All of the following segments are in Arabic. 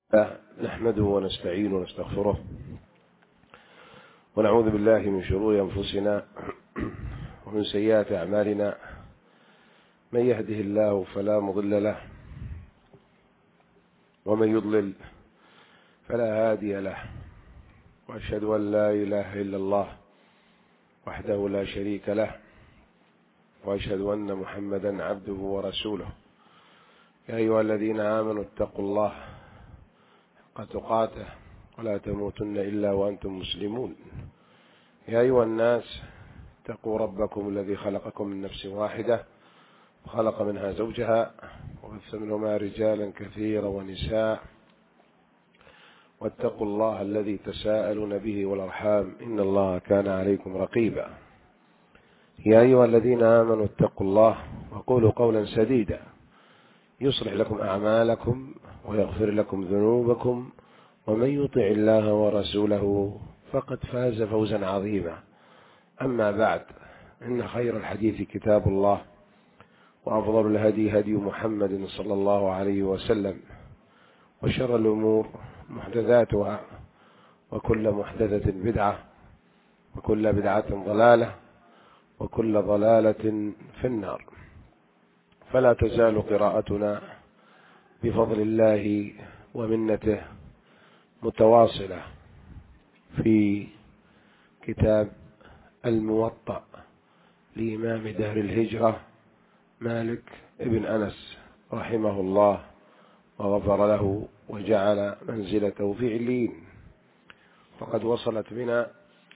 نحمده ونستعينه ونستغفره ونعوذ بالله من شرور أنفسنا ومن سيئات أعمالنا. من يهده الله فلا مضل له ومن يضلل فلا هادي له، وأشهد أن لا إله إلا الله وحده لا شريك له، وأشهد أن محمدا عبده ورسوله. يا أيها الذين آمنوا اتقوا الله حق تقاته ولا تموتن إلا وأنتم مسلمون. يا أيها الناس اتقوا ربكم الذي خلقكم من نفس واحدة وخلق منها زوجها وبث منهما رجالا كثيرا ونساء، واتقوا الله الذي تساءلون به والأرحام إن الله كان عليكم رقيبا. يا أيها الذين آمنوا اتقوا الله وقولوا قولا سديدا يصلح لكم أعمالكم ويغفر لكم ذنوبكم، ومن يطع الله ورسوله فقد فاز فوزا عظيما. أما بعد، إن خير الحديث كتاب الله، وأفضل الهدي هدي محمد صلى الله عليه وسلم، وشر الأمور محدثاتها، وكل محدثة بدعة، وكل بدعة ضلالة، وكل ضلالة في النار. فلا تزال قراءتنا بفضل الله ومنته متواصلة في كتاب الموطأ لإمام دهر الهجرة مالك ابن أنس رحمه الله وغفر له وجعل منزلته في عليين. فقد وصلت بنا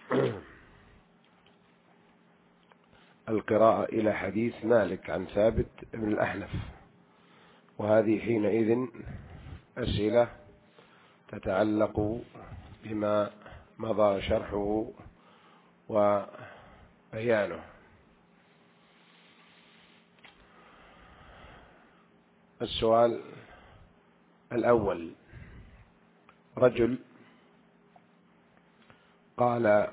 القراءة إلى حديث مالك عن ثابت بن الأحنف، وهذه حينئذ أسئلة تتعلق بما مضى شرحه وبيانه. السؤال الأول: رجل قال: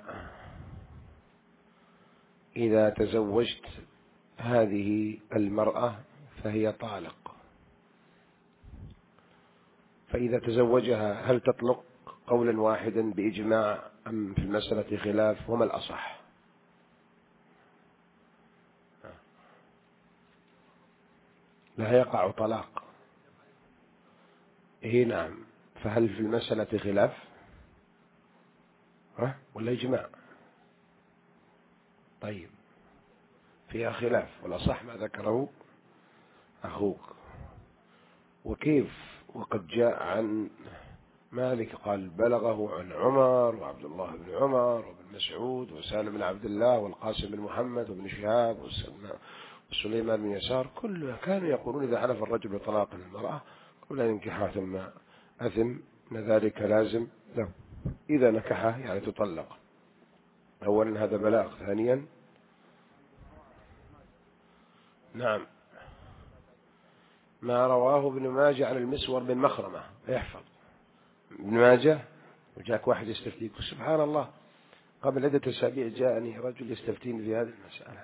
إذا تزوجت هذه المرأة فهي طالق، فإذا تزوجها هل تطلق قولا واحدا بإجماع أم في المسألة خلاف؟ وما الأصح؟ لا يقع طلاق. إيه نعم. فهل في المسألة خلاف ولا إجماع؟ طيب، فيها خلاف، والأصح ما ذكره أخوك. وكيف وقد جاء عن مالك قال بلغه عن عمر وعبد الله بن عمر وابن مسعود وسالم بن عبد الله والقاسم بن محمد وابن شهاب وسليمان بن يسار، كلهم كانوا يقولون إذا حلف الرجل بطلاق المرأة قبل أن ينكحها ثم أثم أن ذلك لازم له إذا نكحها، يعني تطلق. أولا هذا بلاغ. ثانيا نعم، ما رواه ابن ماجه عن المسور بن مخرمة. يحفظ ابن ماجه، وجاك واحد يستفتيك، سبحان الله، قبل عدة أسابيع جاءني رجل يستفتيني في هذه المسألة،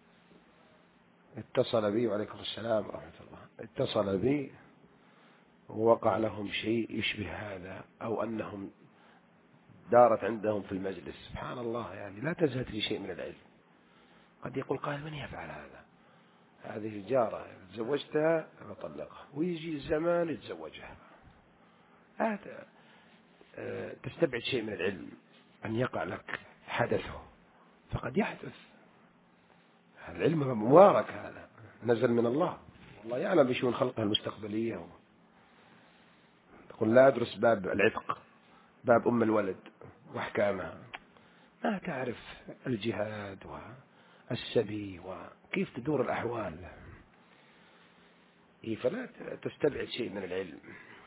اتصل بي وعليكم السلام ورحمة الله، اتصل بي ووقع لهم شيء يشبه هذا، أو أنهم دارت عندهم في المجلس. سبحان الله، يعني لا تزهد في شيء من العلم. قد يقول قائل: من يفعل هذا؟ هذه جارة تزوجتها فطلقها، ويجي الزمان يتزوجها. هذا تستبعد شيء من العلم أن يقع لك حدثه، فقد يحدث. العلم مبارك، هذا نزل من الله، والله يعلم بشؤون خلقه المستقبلية. تقول لا أدرس باب العتق، باب أم الولد وأحكامها، ما تعرف الجهاد والسبي وكيف تدور الأحوال، فلا تستبعد شيء من العلم.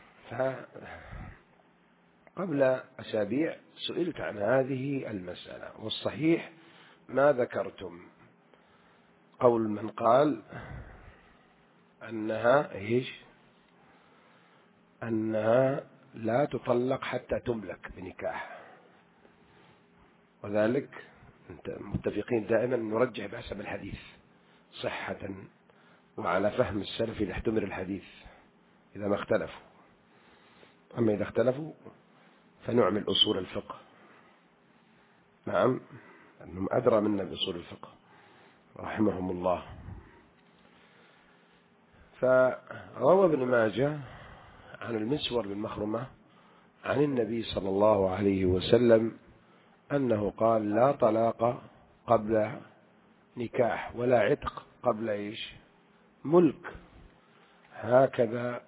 قبل أسابيع سئلت عن هذه المسألة، والصحيح ما ذكرتم، قول من قال أنها لا تطلق حتى تملك بنكاح، وذلك متفقين دائما نرجح بحسب الحديث صحة وعلى فهم السلف لاحتمل الحديث إذا ما اختلفوا. أما إذا اختلفوا فنعمل أصول الفقه. نعم، أنهم أدرى منا بأصول الفقه رحمهم الله. فروى ابن ماجه عن المسور بن مخرمة عن النبي صلى الله عليه وسلم أنه قال: لا طلاق قبل نكاح ولا عتق قبل إيش؟ ملك. هكذا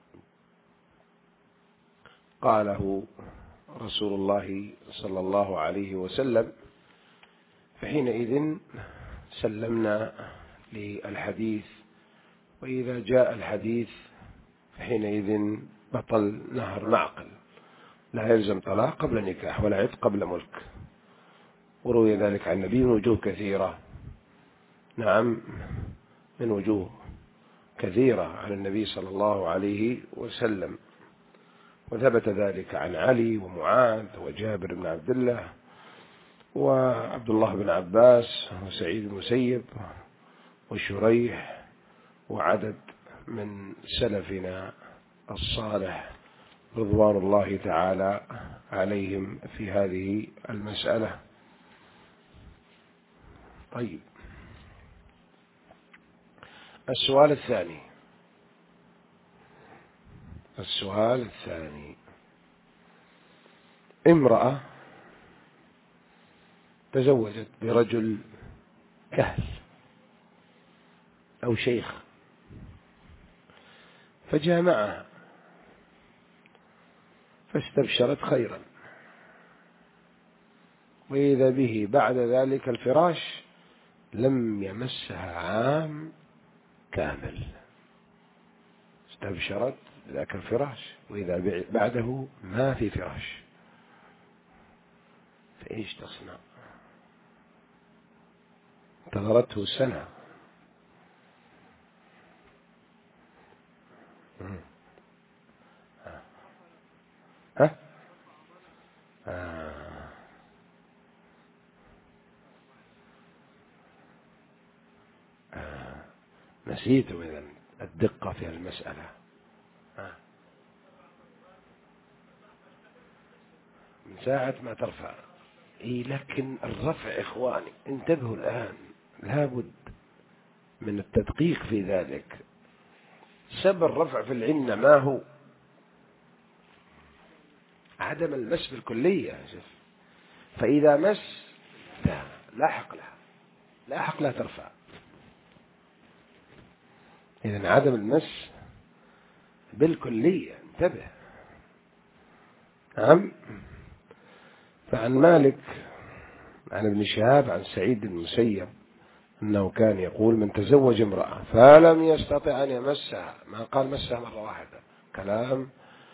قاله رسول الله صلى الله عليه وسلم. فحينئذ سلمنا للحديث، وإذا جاء الحديث فحينئذ بطل نهر معقل، لا يلزم طلاق قبل نكاح ولا عتق قبل ملك. وروي ذلك عن النبي من وجوه كثيرة. نعم، من وجوه كثيرة عن النبي صلى الله عليه وسلم. وثبت ذلك عن علي ومعاذ وجابر بن عبد الله وعبد الله بن عباس وسعيد بن المسيب وشريح وعدد من سلفنا الصالح رضوان الله تعالى عليهم في هذه المسألة. طيب، السؤال الثاني: امرأة تزوجت برجل كهل أو شيخ فجامعها فاستبشرت خيرا، وإذا به بعد ذلك الفراش لم يمسها عام كامل. استبشرت ذاك الفراش وإذا بعده ما في فراش، فإيش تصنع؟ انتظرته سنة. ها؟ نسيتم إذن الدقة في المسألة. من ساعة ما ترفع. لكن الرفع إخواني انتبهوا الآن، لابد من التدقيق في ذلك. سبب الرفع في العنة ما هو؟ عدم المس بالكلية. فإذا مس لا حق لها ترفع. إذن عدم المس بالكلية، انتبه. نعم. فعن مالك عن ابن شهاب عن سعيد بن المسيب أنه كان يقول: من تزوج امرأة فلم يستطع أن يمسها، ما قال مسها مرة واحدة، كلام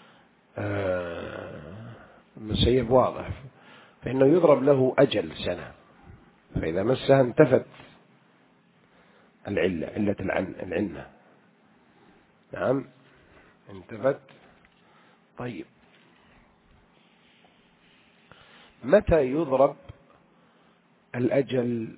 المسيب واضح، فإنه يضرب له أجل سنة، فإذا مسها انتفت علة العنة. نعم، انتفت. طيب، متى يضرب الأجل؟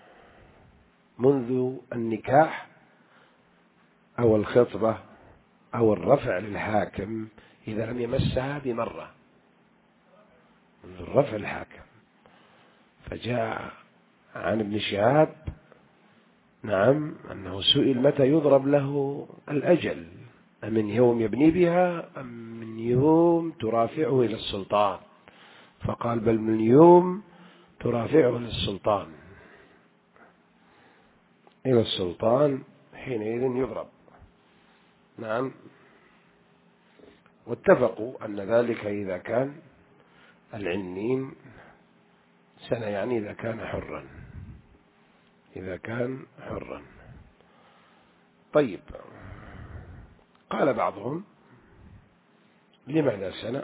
منذ النكاح أو الخطبة أو الرفع للحاكم إذا لم يمسها بمرة، منذ الرفع للحاكم. فجاء عن ابن شهاب نعم أنه سئل: متى يضرب له الأجل؟ أمن يوم يبني بها أم من يوم ترافعه إلى السلطان؟ فقال: بل من يوم ترافعه إلى السلطان حينئذ يضرب. نعم. واتفقوا أن ذلك إذا كان العنين سنة، يعني إذا كان حرا. طيب، قال بعضهم: لماذا سنة؟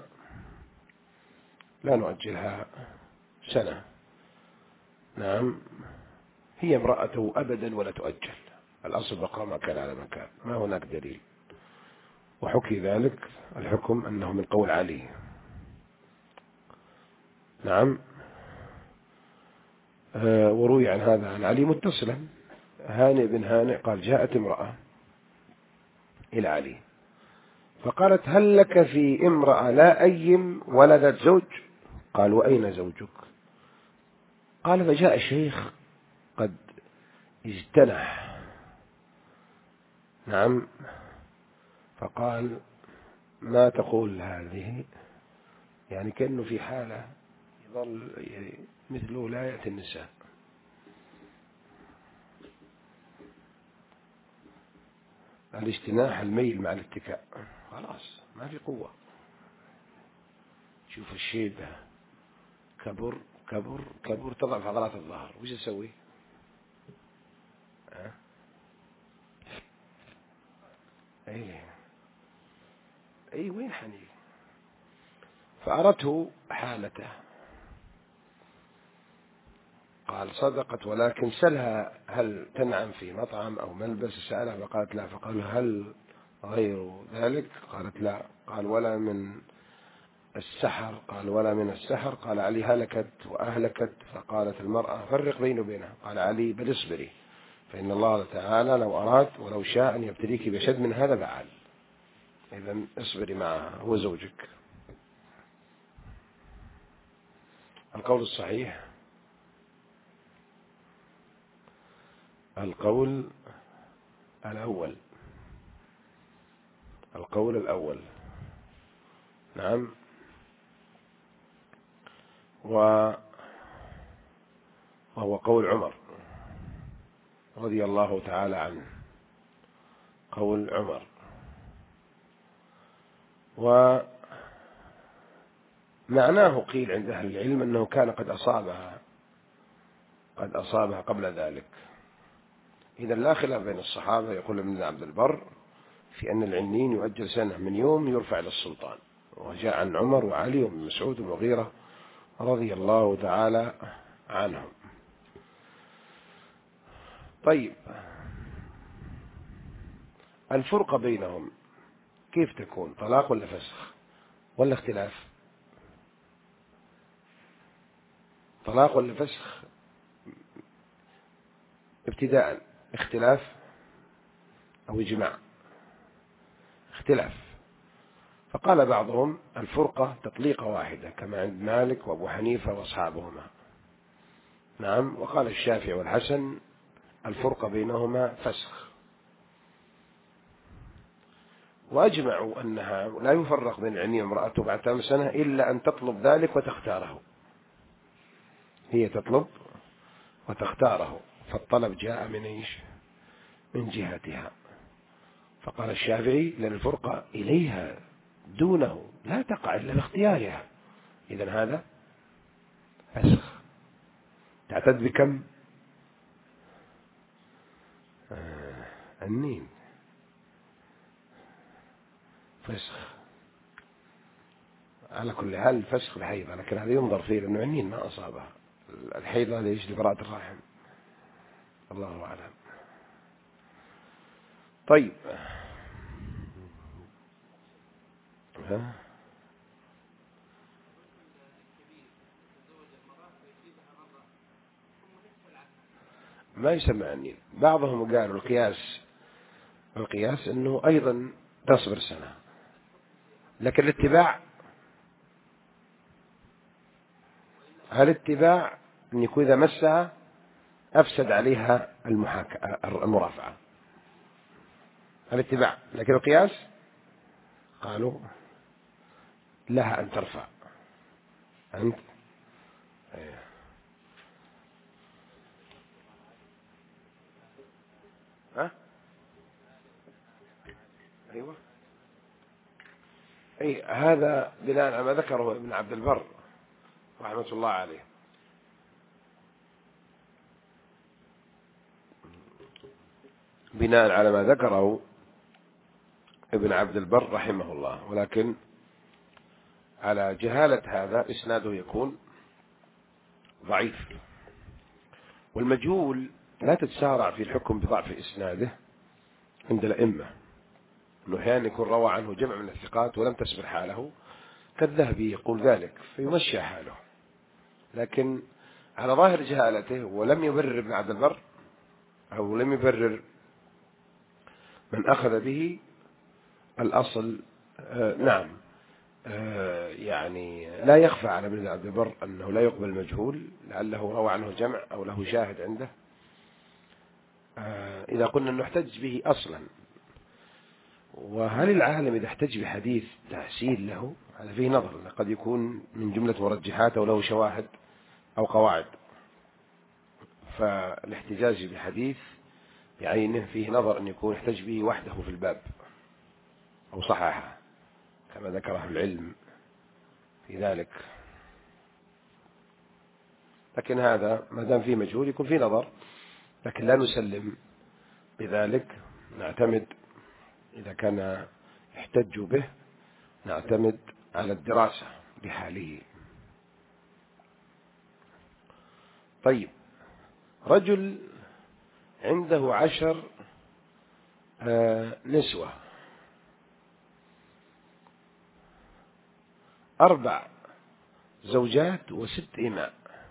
لا نؤجلها سنة. نعم، هي امرأته أبدا ولا تؤجل، الأصل بقاء ما كان على مكان، ما هناك دليل. وحكي ذلك الحكم أنه من قول علي. نعم. وروي عن هذا عن علي متصلا. هانئ بن هانئ قال: جاءت امرأة إلى علي فقالت هل لك في امرأة لا أيم ولدت زوج؟ قال وأين زوجك؟ قال فجاء الشيخ قد اجتنح. نعم. فقال ما تقول هذه؟ يعني كأنه في حالة يظل مثل ولاية النساء. الاجتناح الميل مع الاتكاء، خلاص ما في قوة. شوف الشيبة كبر كبر كبر، تضعف عضلات الظهر، وش يسوي؟ أي وين حني؟ فأرته حالته. قال صدقت، ولكن سلها هل تنعم في مطعم أو ملبس؟ سألها فقالت لا. فقال هل غير ذلك؟ قالت لا. قال ولا من السحر؟ قال ولا من السحر. قال علي هلكت وأهلكت. فقالت المرأة فرق بيني وبينها. قال علي بل اصبري، فإن الله تعالى لو أراد ولو شاء أن يبتليك بشد من هذا فعل. إذا اصبري معها، هو زوجك. القول الصحيح القول الأول. القول الأول. نعم. وهو قول عمر رضي الله تعالى عنه. قول عمر. ومعناه قيل عند أهل العلم أنه كان قد أصابها قبل ذلك. إذا لا خلاف بين الصحابة. يقول ابن عبد البر في أن العنين يؤجل سنة من يوم يرفع إلى السلطان، وجاء عن عمر وعلي وابن مسعود والمغيرة رضي الله تعالى عنهم. طيب، الفرقة بينهم كيف تكون؟ طلاق ولا فسخ ولا اختلاف؟ طلاق ولا فسخ ابتداء؟ اختلاف أو إجماع؟ اختلاف. فقال بعضهم الفرقة تطليقة واحدة كما عند مالك وأبو حنيفة وأصحابهما. نعم. وقال الشافعي والحسن الفرقة بينهما فسخ. وأجمعوا أنها لا يفرق بين العنين وامرأته بعد 8 سنة إلا أن تطلب ذلك وتختاره. هي تطلب وتختاره، فالطلب جاء من إيش؟ من جهتها. فقال الشافعي لأن الفرقة إليها دونه لا تقع إلا باختيارها. إذن هذا فسخ. تعتد بكم؟ النين فسخ. على كل حال الفسخ بحيضة، لكن هذا ينظر فيه لأنه النين ما أصابها. الحيض هذا يجري براءة الرحم، الله أعلم. طيب، ما يسمى النين. بعضهم قالوا القياس أنه أيضا تصبر سنة، لكن الاتباع، هل الاتباع أن يكون إذا مسها أفسد عليها المرافعة، الاتباع. لكن القياس قالوا لها أن ترفع. أنت ها؟ أيوة. أي هذا بناء على ما ذكره ابن عبد البر رحمة الله عليه. بناء على ما ذكره ابن عبد البر رحمه الله، ولكن على جهالة هذا إسناده يكون ضعيف. والمجهول لا تتسارع في الحكم بضعف إسناده عند الأئمة، أنه أحيانا يكون روى عنه جمع من الثقات ولم تسبر حاله، كالذهبي يقول ذلك فيمشي حاله. لكن على ظاهر جهالته ولم يبرر ابن عبد البر أو لم يبرر من أخذ به، الأصل نعم. يعني لا يخفى على ابن عبد البر أنه لا يقبل المجهول، لعله روى عنه جمع أو له شاهد عنده. إذا قلنا نحتج به أصلا، وهل العالم إذا احتج بحديث تحسين له؟ هذا فيه نظر، قد يكون من جملة مرجحات أو له شواهد أو قواعد. فالاحتجاج بحديث بعينه فيه نظر أن يكون احتج به وحده في الباب أو صححه كما ذكره العلم في ذلك. لكن هذا ما دام فيه مجهول يكون فيه نظر، لكن لا نسلم بذلك. نعتمد إذا كان يحتج به نعتمد على الدراسة بحاله. طيب، رجل عنده 10 نسوة، 4 زوجات و6 إماء،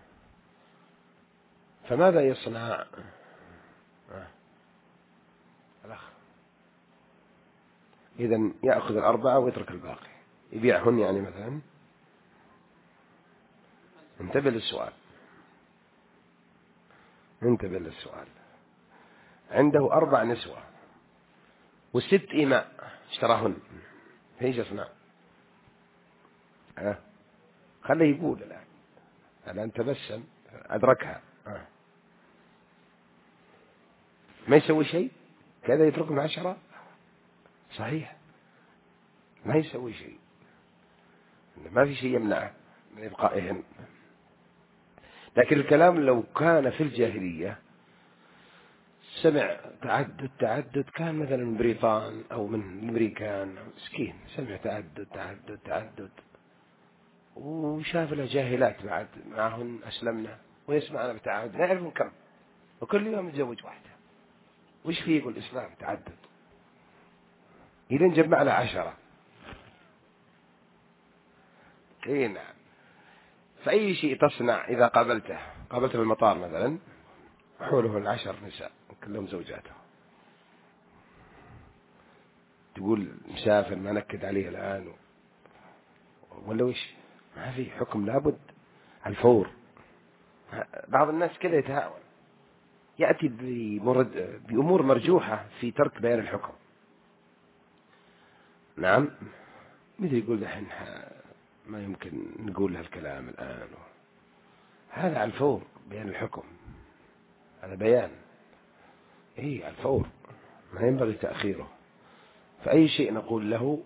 فماذا يصنع؟ الأخ إذن يأخذ 4 ويترك الباقي، يبيعهن يعني مثلا. انتبه للسؤال، انتبه للسؤال. عنده 4 نسوة و6 إماء اشتراهن، ايش يصنع؟ خليه يقول الآن تبسم أدركها. ما يسوي شيء كذا، يتركهم 10 صحيح، ما يسوي شيء، ما في شيء يمنعه من إبقائهن. لكن الكلام لو كان في الجاهلية سمع تعدد كان مثلا من بريطان أو من الأمريكان، مسكين سمع تعدد وشاف له جاهلات بعد معهن أسلمنا ويسمعنا بتعدد، لا يعرفون كم، وكل يوم يتزوج واحدة. وش فيه يقول الإسلام تعدد؟ إذا جمع له 10. إيه نعم. فأي شيء تصنع إذا قابلته في المطار مثلا، حوله 10 نساء كلهم زوجاته، تقول مسافر ما نكد عليه الآن ولا وش؟ ما في حكم، لابد الفور. بعض الناس كذا يتهاون، يأتي بأمور مرجوحة في ترك بيان الحكم. نعم، مثل يقول دحين ما يمكن نقول هالكلام الآن، هذا على الفور بيان الحكم، هذا بيان على الفور، ما ينبغي تأخيره. فأي شيء نقول له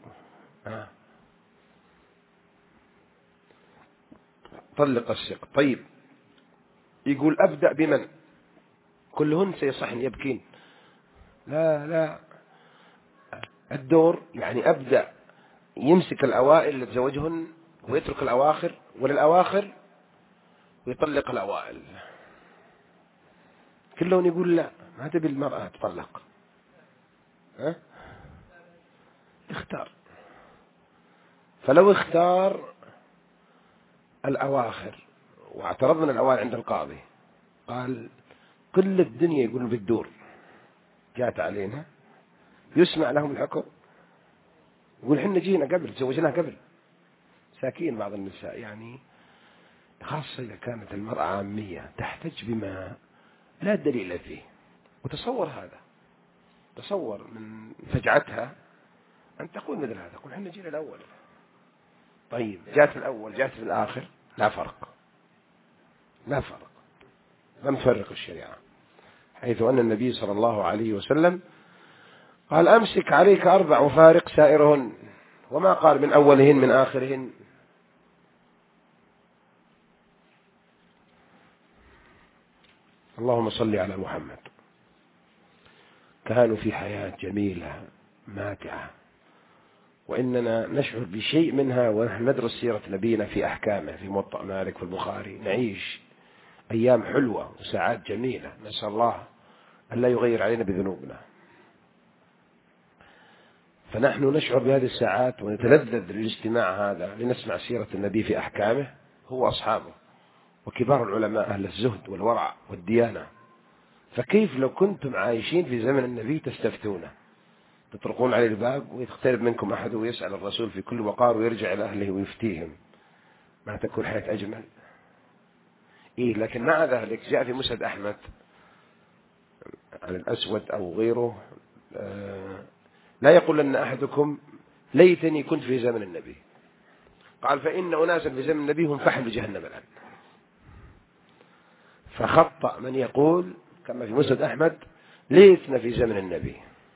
طلق السق. طيب، يقول أبدأ بمن؟ كلهن سيصحن يبكين. لا، الدور يعني أبدأ يمسك الأوائل اللي تزوجهن ويترك الأواخر، وللأواخر ويطلق الأوائل. كلهم يقول لا، ما تبي المرأة تطلق، اختار. فلو اختار الأواخر واعترضنا الأوائل عند القاضي، قال كل الدنيا يقول بالدور، جاءت علينا، يسمع لهم الحكم، يقول حنا جينا قبل تزوجناها قبل. ساكين بعض النساء يعني، خاصة إذا كانت المرأة عامية تحتج بما لا دليل فيه. وتصور هذا، تصور من فجعتها أن تقول مثل هذا، تقول حنا جينا الأول. طيب، جاءت في الأول جاءت في الآخر، لا فرق، لا فرق، لم تفرق الشريعة، حيث أن النبي صلى الله عليه وسلم قال أمسك عليك 4 وفارق سائرهن، وما قال من أولهن من آخرهن. اللهم صل على محمد. كانوا في حياة جميلة ماتعة، وإننا نشعر بشيء منها ونحن ندرس سيرة نبينا في أحكامه في موطأ مالك في البخاري. نعيش أيام حلوة وساعات جميلة، نسأل الله أن لا يغير علينا بذنوبنا. فنحن نشعر بهذه الساعات ونتلذذ للاجتماع هذا لنسمع سيرة النبي في أحكامه هو أصحابه وكبار العلماء أهل الزهد والورع والديانة. فكيف لو كنتم عايشين في زمن النبي تستفتونه؟ تطرقون عليه الباب ويقترب منكم أحد ويسأل الرسول في كل وقار ويرجع إلى أهله ويفتيهم، ما تكون حياة أجمل؟ لكن مع ذلك جاء في مسند أحمد عن الأسود أو غيره لا يقول أن أحدكم ليتني كنت في زمن النبي، قال فإن أناسا في زمن النبي هم فحم جهنم الآن. فخطأ من يقول كما في مسند أحمد ليتنا في زمن النبي.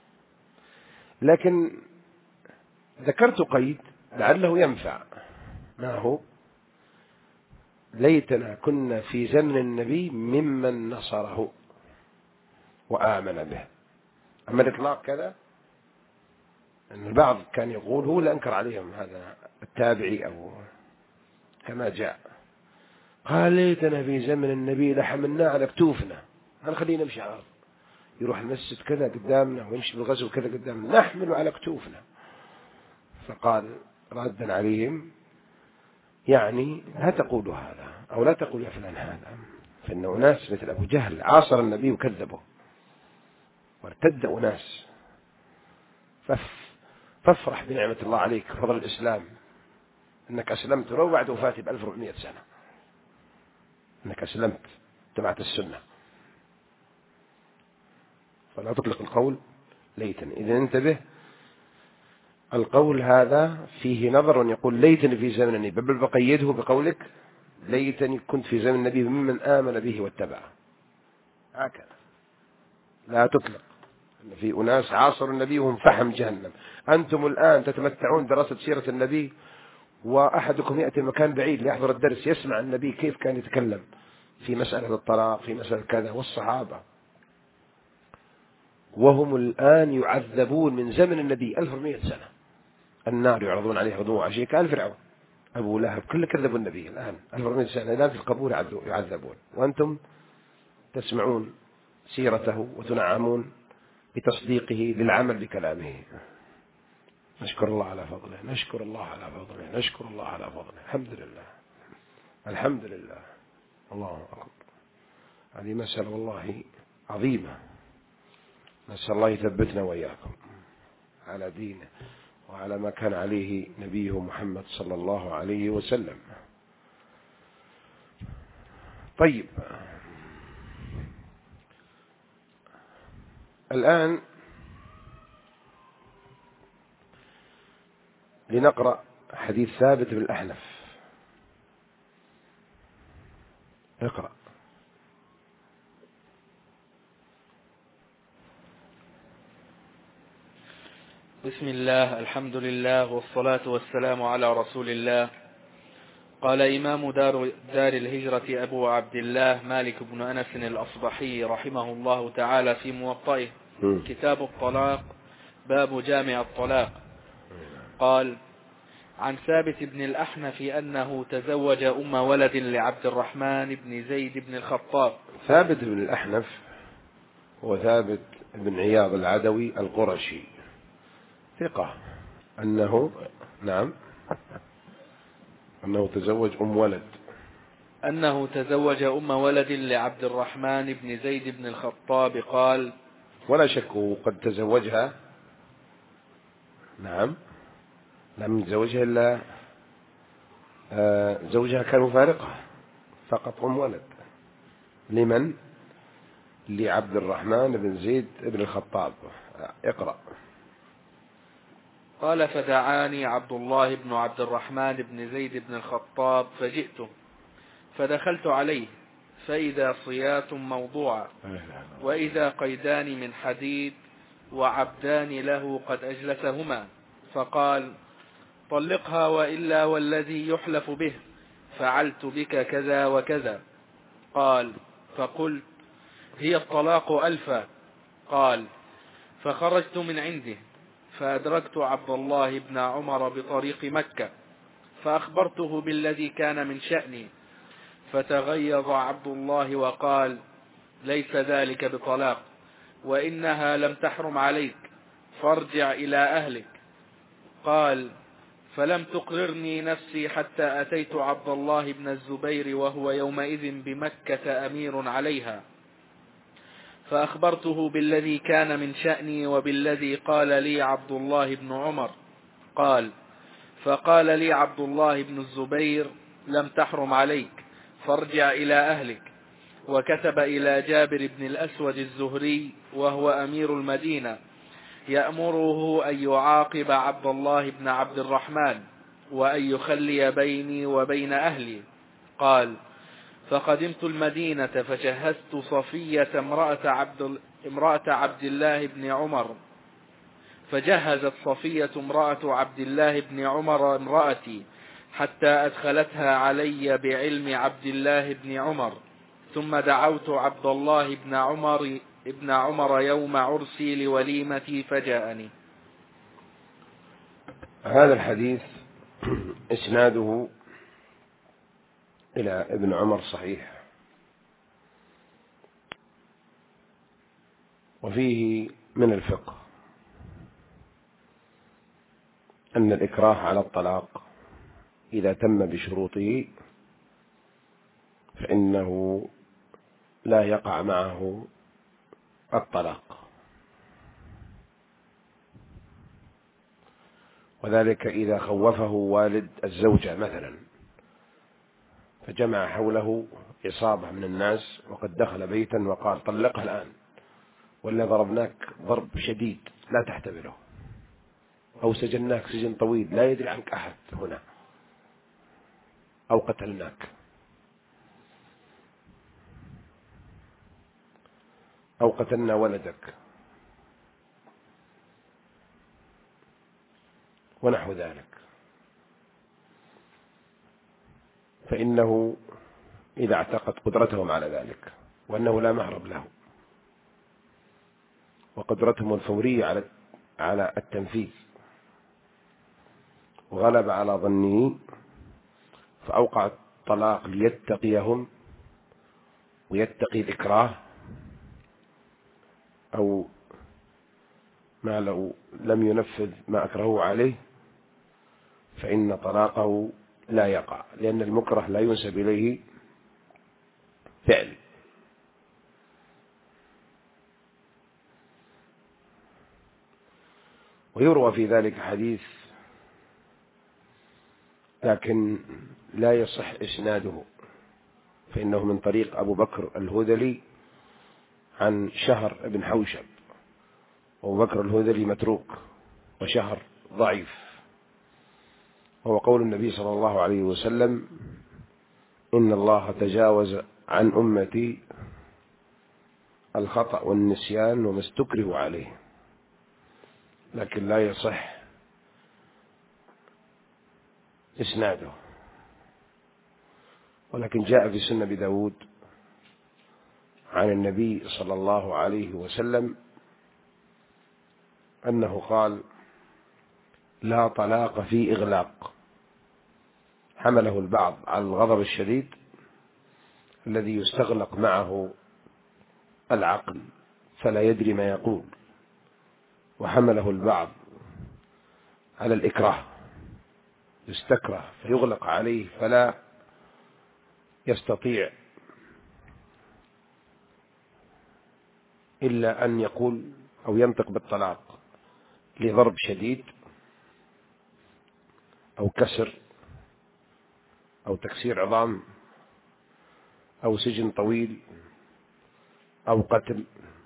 لكن ذكرت قيد لعله ينفع، ما هو؟ ليتنا كنا في زمن النبي ممن نصره وآمن به. أما الإطلاق كذا أن البعض كان يقول، هو لا أنكر عليهم هذا التابعي أو كما جاء، قال ليتنا في زمن النبي لحملنا على كتوفنا، هنخلينا نمشي على الأرض، يروح المسجد كذا قدامنا ويمشي بالغزو كذا قدامنا، نحمل على كتوفنا. فقال ردا عليهم يعني لا تقولوا هذا أو لا تقولوا يا فلان هذا، فإن أناس مثل أبو جهل عاصر النبي وكذبه وارتد أناس، فافرح بنعمة الله عليك فضل الإسلام، أنك أسلمت ولو بعد وفاتي ب1400 سنة، أنك أسلمت اتبعت السنة. فلا تطلق القول ليتني. إذا انتبه، القول هذا فيه نظر، أن يقول ليتني في زمن النبي، بل بقيده بقولك ليتني كنت في زمن النبي ممن آمن به واتبعه، هكذا. لا تطلق أن في أناس عاصروا النبي وهم فحم جهنم. أنتم الآن تتمتعون دراسة سيرة النبي، وأحدكم يأتي مكان بعيد ليحضر الدرس يسمع النبي كيف كان يتكلم في مسألة الطلاق، في مسألة كذا، والصحابة، وهم الآن يعذبون من زمن النبي 1400 سنة، النار يعرضون عليه غدوة وعشية كآل فرعون، أبو لهب، كل كذبوا النبي الآن 1400 سنة الآن في القبور يعذبون، وأنتم تسمعون سيرته وتنعمون بتصديقه للعمل بكلامه. نشكر الله على فضله، نشكر الله على فضله، نشكر الله على فضله. الحمد لله، الحمد لله، الله أكبر. هذه مسألة والله عظيمة، نسأل الله يثبتنا وإياكم على دينه وعلى ما كان عليه نبيه محمد صلى الله عليه وسلم. طيب، الآن لنقرأ حديث ثابت بن الأحنف. اقرأ. بسم الله، الحمد لله، والصلاة والسلام على رسول الله. قال إمام دار الهجرة أبو عبد الله مالك بن أنس الأصبحي رحمه الله تعالى في موطئه كتاب الطلاق، باب جامع الطلاق، قال: عن ثابت بن الأحنف أنه تزوج أم ولد لعبد الرحمن بن زيد بن الخطاب. ثابت بن الأحنف هو ثابت بن عياض العدوي القرشي، ثقة، أنه تزوج أم ولد لعبد الرحمن بن زيد بن الخطاب، قال: ولا شك قد تزوجها، لم يتزوجها إلا زوجها كان مفارقة، فقط أم ولد. لمن؟ لعبد الرحمن بن زيد بن الخطاب. اقرأ. قال: فدعاني عبد الله بن عبد الرحمن بن زيد بن الخطاب فجئته، فدخلت عليه فإذا صيات موضوعة، وإذا قيدان من حديد وعبدان له قد أجلسهما، فقال: طلقها وإلا والذي يحلف به فعلت بك كذا وكذا. قال: فقلت: هي الطلاق 1000. قال: فخرجت من عنده فأدركت عبد الله بن عمر بطريق مكة، فأخبرته بالذي كان من شأني، فتغيظ عبد الله وقال: ليس ذلك بطلاق، وإنها لم تحرم عليك، فارجع إلى أهلك. قال: فلم تقررني نفسي حتى أتيت عبد الله بن الزبير وهو يومئذ بمكة أمير عليها، فأخبرته بالذي كان من شأني وبالذي قال لي عبد الله بن عمر. قال: فقال لي عبد الله بن الزبير: لم تحرم عليك، فارجع إلى أهلك. وكتب إلى جابر بن الأسود الزهري وهو أمير المدينة يأمره أن يعاقب عبد الله بن عبد الرحمن وأن يخلي بيني وبين أهلي. قال: فقدمت المدينة فجهزت صفية امرأة عبد الله بن عمر، فجهزت صفية امرأة عبد الله بن عمر امرأتي حتى أدخلتها علي بعلم عبد الله بن عمر. ثم دعوت عبد الله بن عمر يوم عرسي لوليمتي فجاءني. هذا الحديث إسناده إلى ابن عمر صحيح، وفيه من الفقه أن الإكراه على الطلاق إذا تم بشروطه فإنه لا يقع معه الطلاق، وذلك إذا خوفه والد الزوجة مثلا فجمع حوله إصابة من الناس وقد دخل بيتا وقال: طلقها الآن ولا ضربناك ضرب شديد لا تحتمله، أو سجناك سجن طويل لا يدري عنك أحد هنا، أو قتلناك، أو قتلنا ولدك، ونحو ذلك. فإنه إذا اعتقد قدرتهم على ذلك وأنه لا مهرب له وقدرتهم الفورية على التنفيذ وغلب على ظنه فأوقع الطلاق ليتقيهم ويتقي الإكراه، أو ما لو لم ينفذ ما أكرهه عليه فإن طلاقه لا يقع، لأن المكره لا ينسب إليه فعل. ويروى في ذلك حديث لكن لا يصح إسناده، فإنه من طريق أبو بكر الهذلي عن شهر بن حوشب، وأبو بكر الهذلي متروك وشهر ضعيف. وهو قول النبي صلى الله عليه وسلم: إن الله تجاوز عن أمتي الخطأ والنسيان وما استكرهوا عليه، لكن لا يصح إسناده. ولكن جاء في سنة أبي داود عن النبي صلى الله عليه وسلم أنه قال: لا طلاق في إغلاق. حمله البعض على الغضب الشديد الذي يستغلق معه العقل فلا يدري ما يقول، وحمله البعض على الإكراه، يستكره فيغلق عليه فلا يستطيع إلا أن يقول أو ينطق بالطلاق لضرب شديد أو كسر أو تكسير عظام أو سجن طويل أو قتل.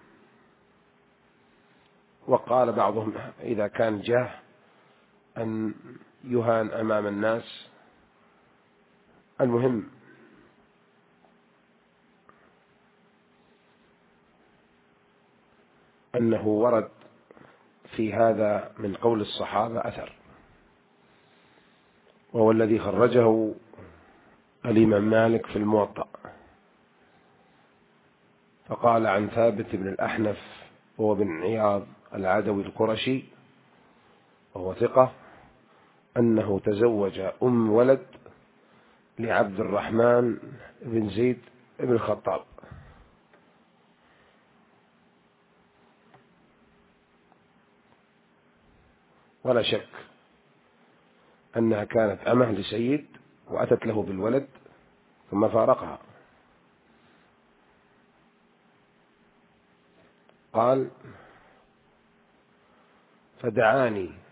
وقال بعضهم إذا كان جاه أن يهان أمام الناس. المهم أنه ورد في هذا من قول الصحابة أثر، وهو الذي خرجه الإمام مالك في الموطأ، فقال عن ثابت بن الأحنف وهو بن عياض العدوي القرشي وهو ثقة أنه تزوج أم ولد لعبد الرحمن بن زيد بن الخطاب، ولا شك أنها كانت أمه لسيد وأتت له بالولد ثم فارقها. قال: فدعاني